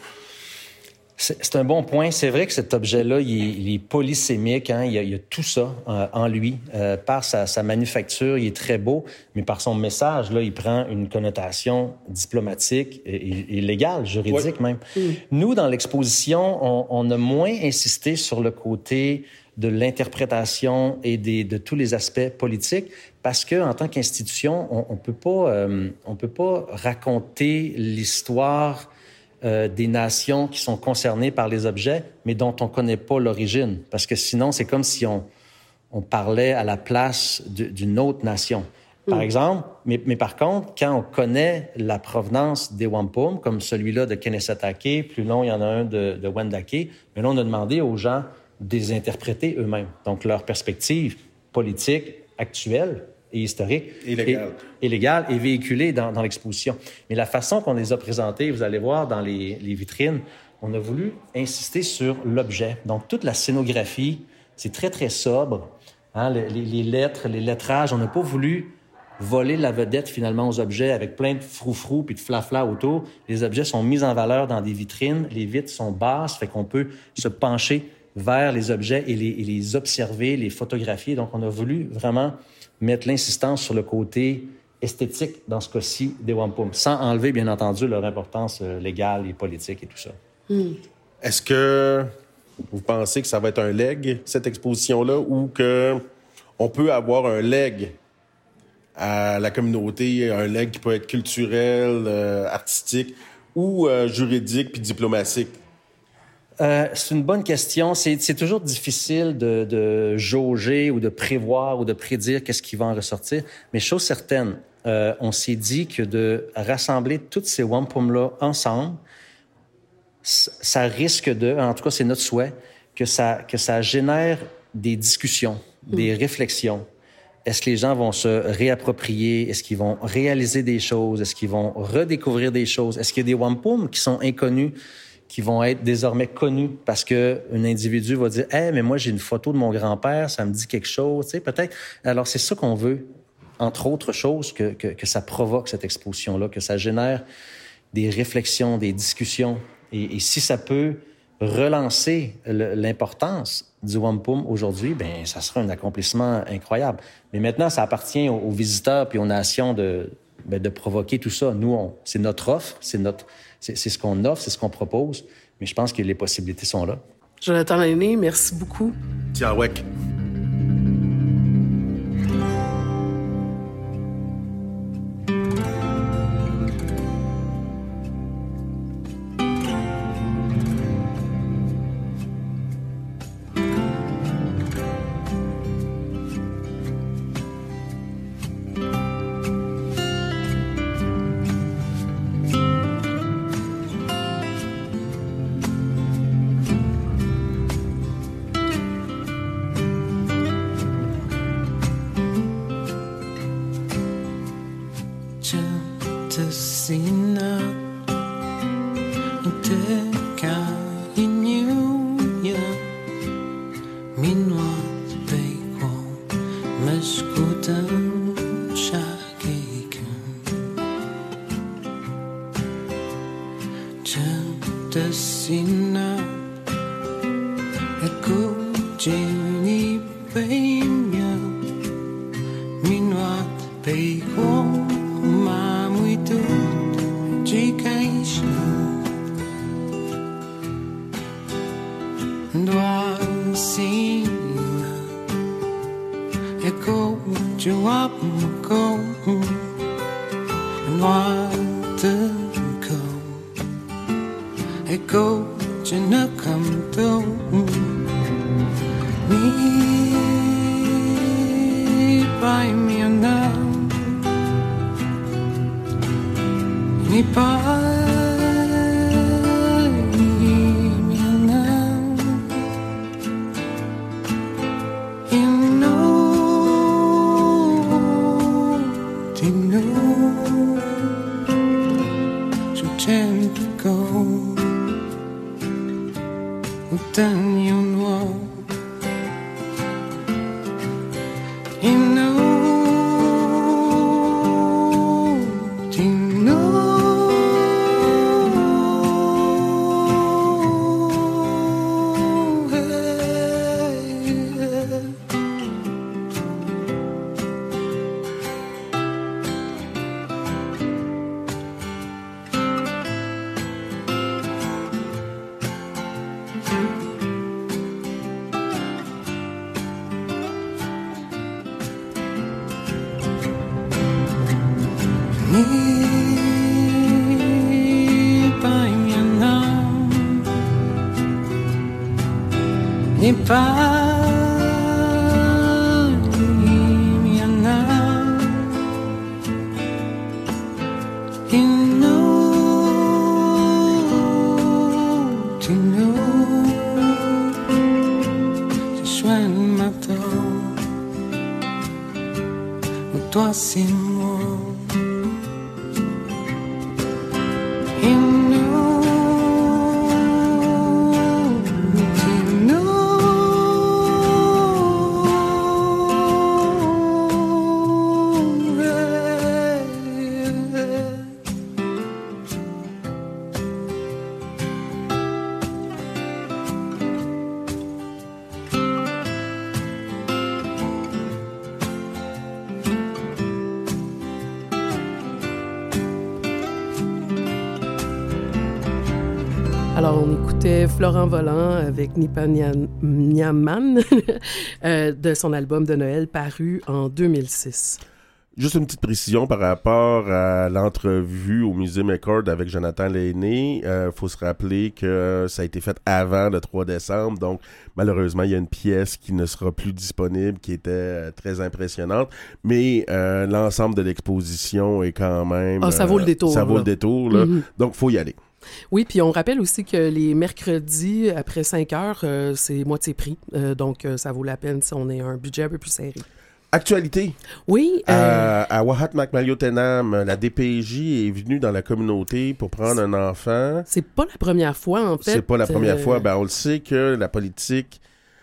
C'est un bon point. C'est vrai que cet objet-là, il est polysémique. Hein? Il y a tout ça en lui. Par sa manufacture, il est très beau, mais par son message, là, il prend une connotation diplomatique et légale, juridique même. Nous, dans l'exposition, on a moins insisté sur le côté de l'interprétation et de tous les aspects politiques, parce que en tant qu'institution, on peut pas raconter l'histoire des nations qui sont concernées par les objets, mais dont on connaît pas l'origine, parce que sinon c'est comme si on parlait à la place d'une autre nation. Par exemple, mais par contre, quand on connaît la provenance des wampum, comme celui-là de Kanesatake, plus long, il y en a un de Wendake, mais là, on a demandé aux gens de les interpréter eux-mêmes. Donc, leur perspective politique actuelle et historique et légale est véhiculée dans l'exposition. Mais la façon qu'on les a présentés, vous allez voir dans les vitrines, on a voulu insister sur l'objet. Donc, toute la scénographie, c'est très, très sobre. Hein? Les lettres, les lettrages, on n'a pas voulu voler la vedette finalement aux objets avec plein de froufrous puis de flafla autour. Les objets sont mis en valeur dans des vitrines. Les vitres sont basses, fait qu'on peut se pencher vers les objets et les observer, les photographier. Donc, on a voulu vraiment mettre l'insistance sur le côté esthétique, dans ce cas-ci, des wampum, sans enlever, bien entendu, leur importance légale et politique et tout ça. Est-ce que vous pensez que ça va être un legs, cette exposition-là, ou que on peut avoir un legs à la communauté, un legs qui peut être culturel, artistique, ou juridique puis diplomatique? C'est une bonne question. C'est toujours difficile de jauger ou de prévoir ou de prédire qu'est-ce qui va en ressortir. Mais chose certaine, on s'est dit que de rassembler toutes ces wampum-là ensemble, ça risque en tout cas c'est notre souhait, que ça génère des discussions, des réflexions. Est-ce que les gens vont se réapproprier? Est-ce qu'ils vont réaliser des choses? Est-ce qu'ils vont redécouvrir des choses? Est-ce qu'il y a des wampum qui sont inconnus, qui vont être désormais connus parce que un individu va dire « Hey, mais moi, j'ai une photo de mon grand-père, ça me dit quelque chose. » Tu sais, peut-être. Alors, c'est ça qu'on veut, entre autres choses, que ça provoque, cette exposition-là, que ça génère des réflexions, des discussions. Et si ça peut relancer l'importance du wampum aujourd'hui, ben ça sera un accomplissement incroyable. Mais maintenant, ça appartient aux visiteurs puis aux nations de provoquer tout ça. Nous, c'est notre offre, c'est ce qu'on offre, c'est ce qu'on propose. Mais je pense que les possibilités sont là. Jonathan Lainé, merci beaucoup. Tiawek. Meanwhile, they Sina Eko Jini Peimia Minuat Peiko Mamuitu Jikaisha Ndwa Sina Eko Juap Ko Ndwa Teko Eko Jina Kamto Ni Paimiana Ni Paimiana You know You tend to go Then you know You know You know Toi c'est moi You know Alors, on écoutait Florent Volant avec Nipa Nyaman de son album de Noël paru en 2006. Juste une petite précision par rapport à l'entrevue au Musée McCord avec Jonathan Lainé. Faut se rappeler que ça a été fait avant le 3 décembre, donc malheureusement, il y a une pièce qui ne sera plus disponible, qui était très impressionnante, mais l'ensemble de l'exposition est quand même... ça vaut le détour. Ça vaut le détour, là. Mm-hmm. Donc, faut y aller. Oui, puis on rappelle aussi que les mercredis, après 5 heures, c'est moitié prix. Donc, ça vaut la peine si on a un budget un peu plus serré. Actualité. Oui. À Wahat Makmaliotenam, la DPJ est venue dans la communauté pour prendre un enfant. C'est pas la première fois, en fait. C'est pas la première fois. Ben, on le sait que la politique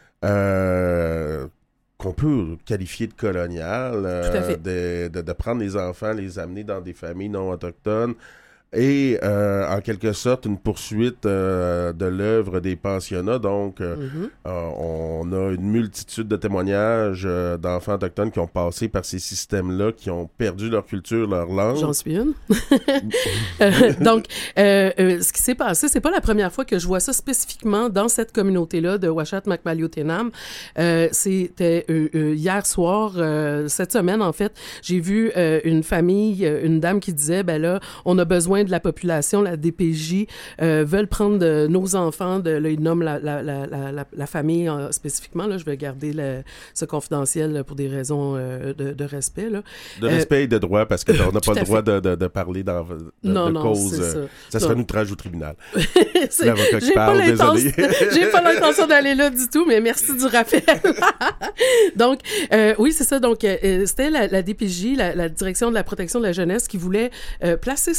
qu'on peut qualifier de coloniale, de prendre les enfants, les amener dans des familles non autochtones, et en quelque sorte une poursuite de l'œuvre des pensionnats. Donc, on a une multitude de témoignages d'enfants autochtones qui ont passé par ces systèmes-là, qui ont perdu leur culture, leur langue. J'en suis une. Donc, ce qui s'est passé, c'est pas la première fois que je vois ça spécifiquement dans cette communauté-là de Uashat Makmaliotenam. C'était hier soir, cette semaine, en fait, j'ai vu une famille, une dame qui disait, ben là, on a besoin de la population, la DPJ veulent prendre nos enfants, là, ils nomment la famille spécifiquement, là, je vais garder ce confidentiel pour des raisons de respect. Là. De respect et de droit, parce qu'on n'a pas le droit de parler de cause. Ça serait un outrage au tribunal. L'avocat qui parle, désolé. J'ai pas l'intention d'aller là du tout, mais merci du rappel. Donc, oui, c'est ça. Donc, c'était la DPJ, la Direction de la protection de la jeunesse, qui voulait placer ces enfants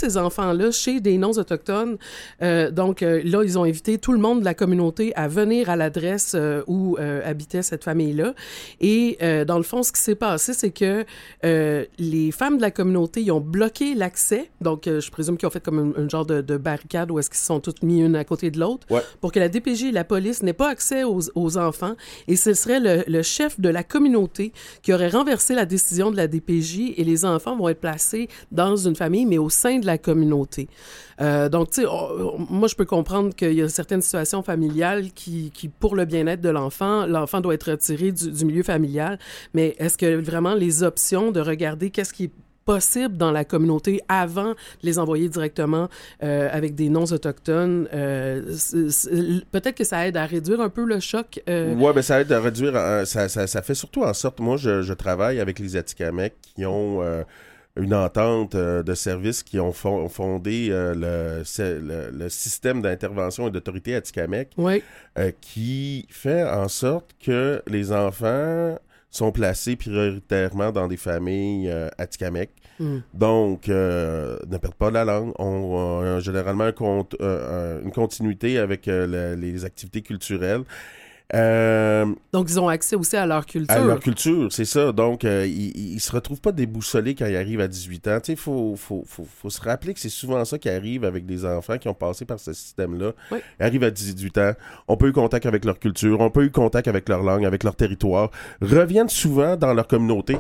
enfants-là chez des non-autochtones. Donc, là, ils ont invité tout le monde de la communauté à venir à l'adresse où habitait cette famille-là. Et dans le fond, ce qui s'est passé, c'est que les femmes de la communauté, ils ont bloqué l'accès. Donc, je présume qu'ils ont fait comme un genre de barricade où est-ce qu'ils se sont toutes mis une à côté de l'autre pour que la DPJ et la police n'aient pas accès aux enfants. Et ce serait le chef de la communauté qui aurait renversé la décision de la DPJ et les enfants vont être placés dans une famille, mais au sein de la communauté. Donc, tu sais, moi, je peux comprendre qu'il y a certaines situations familiales qui pour le bien-être de l'enfant doit être retiré du milieu familial, mais est-ce que vraiment les options de regarder qu'est-ce qui est possible dans la communauté avant de les envoyer directement avec des non-autochtones, peut-être que ça aide à réduire un peu le choc. Oui, ben ça aide à réduire, ça fait surtout en sorte, moi, je travaille avec les Atikamekw qui ont une entente de services qui ont fondé le système d'intervention et d'autorité Atikamekw, qui fait en sorte que les enfants sont placés prioritairement dans des familles Atikamekw. Donc, ne perdent pas la langue. On généralement une continuité avec les activités culturelles. Donc, ils ont accès aussi à leur culture. À leur culture, c'est ça. Donc, ils se retrouvent pas déboussolés quand ils arrivent à 18 ans. Tu sais, faut se rappeler que c'est souvent ça qui arrive avec des enfants qui ont passé par ce système-là. Oui. Ils arrivent à 18 ans, on peut eu contact avec leur culture, on peut eu contact avec leur langue, avec leur territoire, reviennent souvent dans leur communauté.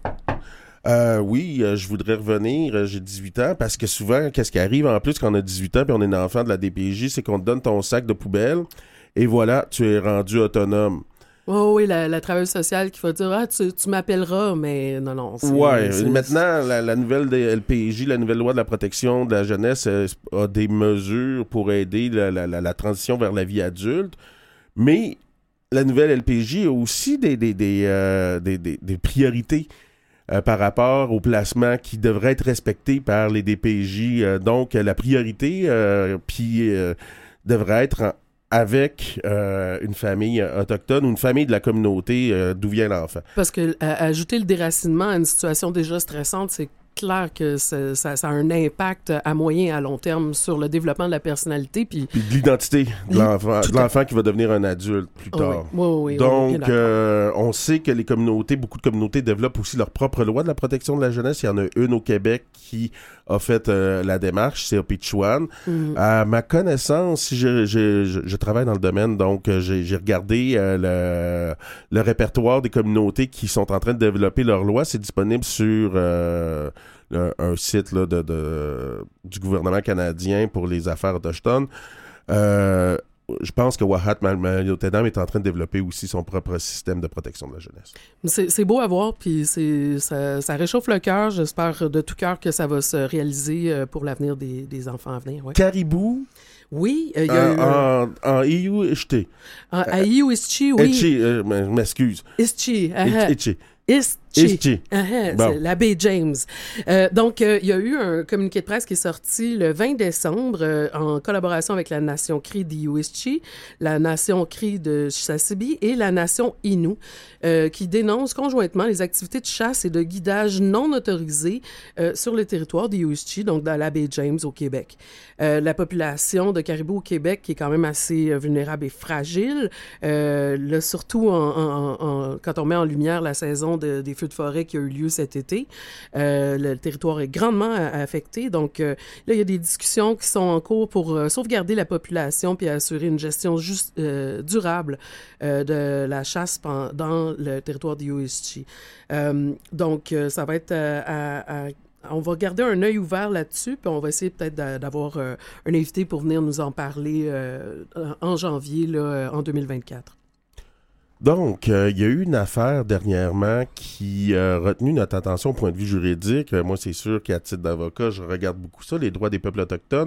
Oui, je voudrais revenir, j'ai 18 ans, parce que souvent, qu'est-ce qui arrive en plus quand on a 18 ans puis on est un enfant de la DPJ, c'est qu'on te donne ton sac de poubelle et voilà, tu es rendu autonome. Oh, oui, la travailleuse sociale qui va dire « Ah, tu m'appelleras », mais non. Maintenant, la nouvelle LPJ, la nouvelle loi de la protection de la jeunesse a des mesures pour aider la transition vers la vie adulte, mais la nouvelle LPJ a aussi des priorités par rapport au placement qui devrait être respecté par les DPJ. Donc, la priorité devrait être avec une famille autochtone ou une famille de la communauté d'où vient l'enfant. Parce que ajouter le déracinement à une situation déjà stressante, c'est clair que ça a un impact à moyen et à long terme sur le développement de la personnalité. Puis de l'identité de l'enfant qui va devenir un adulte plus tard. Oui, donc, on sait que beaucoup de communautés développent aussi leur propre loi de la protection de la jeunesse. Il y en a une au Québec qui a fait la démarche, c'est Opitchouane. À ma connaissance, je travaille dans le domaine, donc j'ai regardé le répertoire des communautés qui sont en train de développer leur loi. C'est disponible sur un site là, du gouvernement canadien pour les affaires autochtones. Je pense que Wahat Malmayotenam est en train de développer aussi son propre système de protection de la jeunesse. C'est beau à voir, puis ça réchauffe le cœur. J'espère de tout cœur que ça va se réaliser pour l'avenir des enfants à venir. Ouais. Caribou. Oui, il y a en Iou-Ishti. À Iou-Ishti, oui. Ishti, m'excuse. Ishti. Ishti. Ishti. C'est l'abbé James. Donc, il y a eu un communiqué de presse qui est sorti le 20 décembre en collaboration avec la Nation Cri d'Iou-Ishti, la Nation Cri de Chisasibi et la Nation Innu, qui dénoncent conjointement les activités de chasse et de guidage non autorisées sur le territoire d'Iou-Ishti, donc dans la baie James au Québec. La population de caribou au Québec qui est quand même assez vulnérable et fragile, là, surtout quand on met en lumière la saison des feux de forêt qui a eu lieu cet été. Le territoire est grandement affecté. Donc, là, il y a des discussions qui sont en cours pour sauvegarder la population puis assurer une gestion durable de la chasse dans le territoire d'Iou-Ishti. Donc, ça va être on va garder un œil ouvert là-dessus, puis on va essayer peut-être d'avoir un invité pour venir nous en parler en janvier, là, en 2024. Donc, il y a eu une affaire dernièrement qui a retenu notre attention au point de vue juridique. Moi, c'est sûr qu'à titre d'avocat, je regarde beaucoup ça, les droits des peuples autochtones.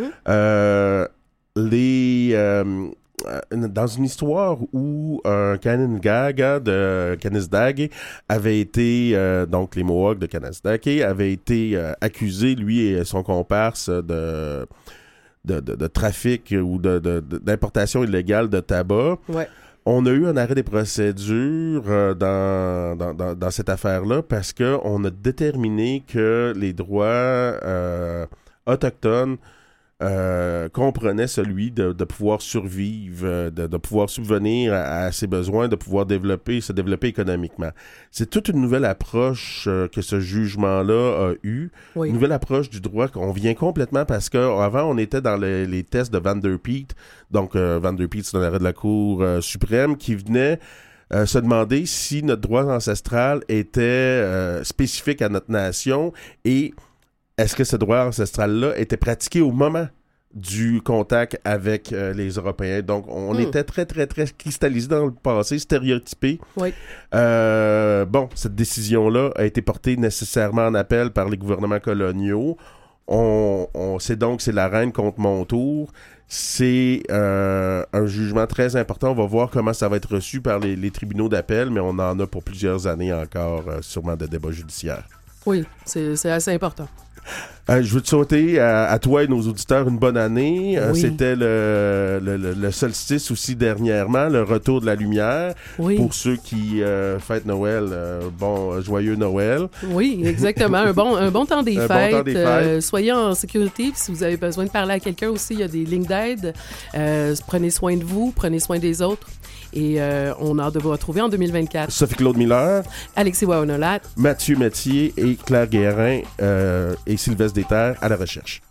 Dans une histoire où un Kanen'gaga de Kanesdake avait été, donc les Mohawks de Kanesdake, avaient été accusés, lui et son comparse, de trafic ou d'importation illégale de tabac. Ouais. On a eu un arrêt des procédures dans cette affaire-là parce qu'on a déterminé que les droits autochtone comprenait celui de pouvoir survivre, de pouvoir subvenir à ses besoins, de pouvoir se développer économiquement. C'est toute une nouvelle approche que ce jugement-là a eue, Oui. une nouvelle approche du droit qu'on vient complètement parce qu'avant, on était dans les tests de Van der Peet. Donc, Van der Peet, c'est un arrêt de la Cour suprême qui venait se demander si notre droit ancestral était spécifique à notre nation et est-ce que ce droit ancestral-là était pratiqué au moment du contact avec les Européens? Donc, on était très, très, très cristallisé dans le passé, stéréotypé. Oui. Cette décision-là a été portée nécessairement en appel par les gouvernements coloniaux. C'est la reine contre Montour. C'est un jugement très important. On va voir comment ça va être reçu par les tribunaux d'appel, mais on en a pour plusieurs années encore, sûrement, de débats judiciaires. Oui, c'est assez important. Je veux te souhaiter à toi et nos auditeurs une bonne année. Oui. C'était le solstice aussi dernièrement, le retour de la lumière. Oui. Pour ceux qui fêtent Noël, joyeux Noël. Oui, exactement. Un bon temps des Un fêtes. bon temps des fêtes. Soyez en sécurité. Puis si vous avez besoin de parler à quelqu'un aussi, il y a des lignes d'aide. Prenez soin de vous, prenez soin des autres. Et on a hâte de vous retrouver en 2024. Sophie-Claude Miller, Alexis Waonolat, Mathieu Métier et Claire Guérin et Sylvestre Déterre à la recherche.